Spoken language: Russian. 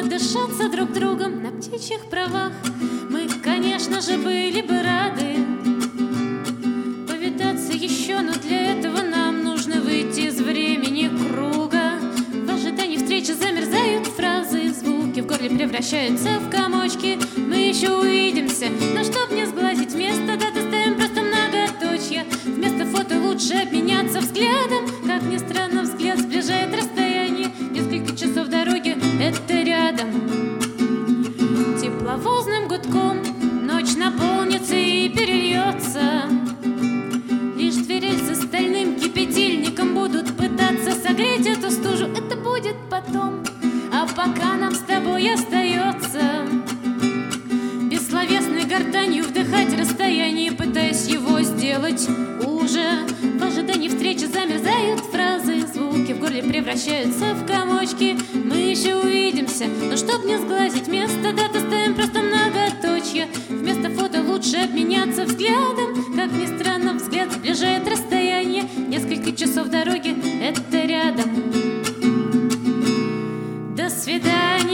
надышаться друг другом на птичьих правах. Мы, конечно же, были бы рады повидаться еще, но для этого нам нужно выйти из времени круга. В ожидании встречи замерзают фразы, звуки в горле превращаются в комочки. Мы еще увидимся, но чтоб не сглазить место, даты ставим просто многоточья. Вместо фото лучше обменяться взглядом. Как ни странно, взгляд сближает расстояние. Несколько часов дороги — это рядом. Тепловозным гудком ночь наполнится и перельется. Лишь две рельсы стальным кипятильником будут пытаться согреть эту стужу. Это будет потом, а пока нам с тобой остается бессловесной гортанью вдыхать расстояние, пытаясь его сделать уже. В ожидании встречи замерзают фразы, звуки в горле превращаются в комочки. Мы еще увидимся, но чтоб не сглазить место, даты ставим просто многоточья. Вместо фото лучше обменяться взглядом. Как ни странно, взгляд сближает расстояние. Несколько часов дороги — это рядом. До свидания.